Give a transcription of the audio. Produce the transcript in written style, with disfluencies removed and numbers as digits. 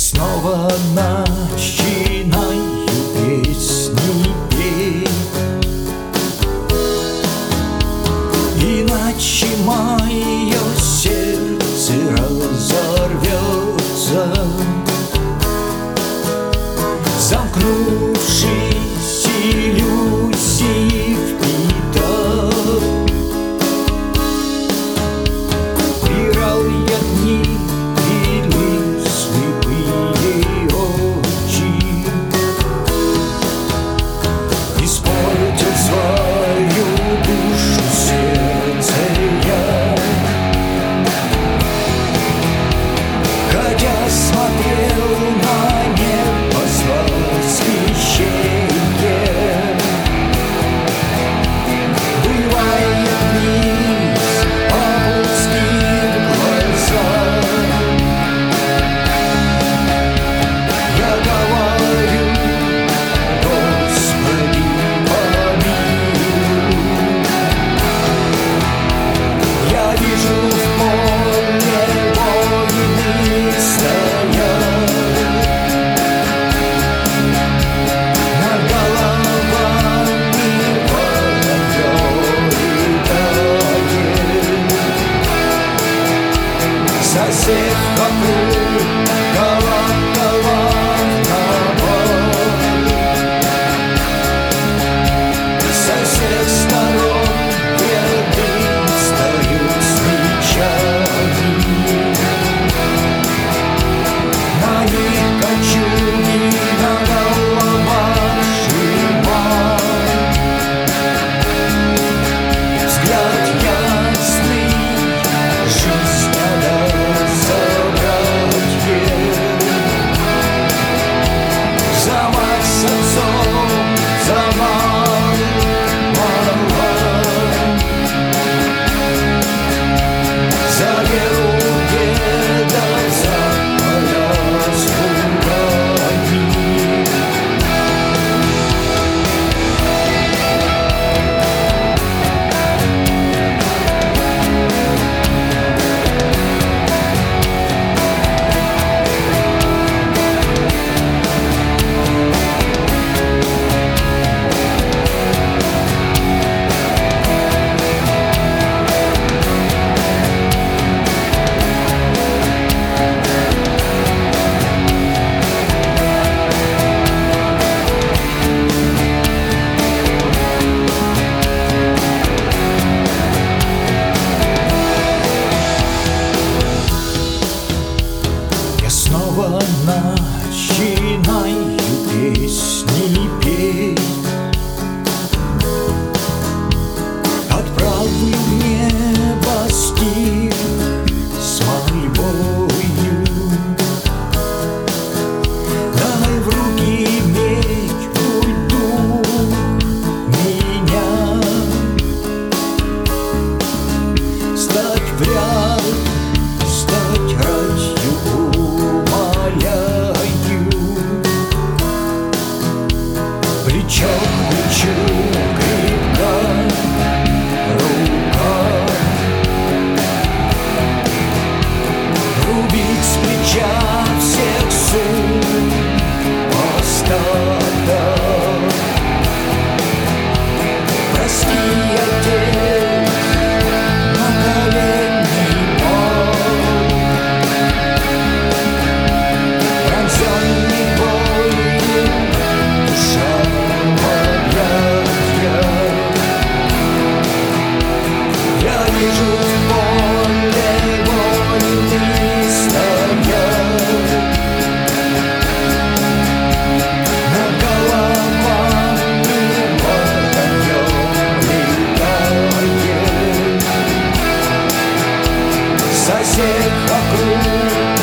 снова начинаю песни петь, иначе мое сердце разорвется. Замкнувшись иллюзий впитав, брал я дни или слепые очи, испортил свою душу, сердце я, хотя смотрел на небо с восхищением. Бывает вниз, опустив глаза, я говорю: Господи, помилуй. Я вижу в поле воины стоят, над головами воронье летает. Со всех вокруг колоколов набор, со всех сторон ряды встают свечами. На них кольчуги, на головах шлема, взгляд ясный, жизнь надо забрать ей. Замок с отцом, замок мало, за веру дедов, за поля с лугами. Я снова начинаю песни петь, отправлю в небо стих с мольбою. Дай в руки меч, уйду меня, стать в ряд, стать радью умоляю. Плечо к плечу крепка рука, рубить с плеча всех сум остаток. Прости, Отец, на колени пал, пронзенный болью душа моя. Я вижу в поле воины стоят, над головами воронье летает. Со всех округ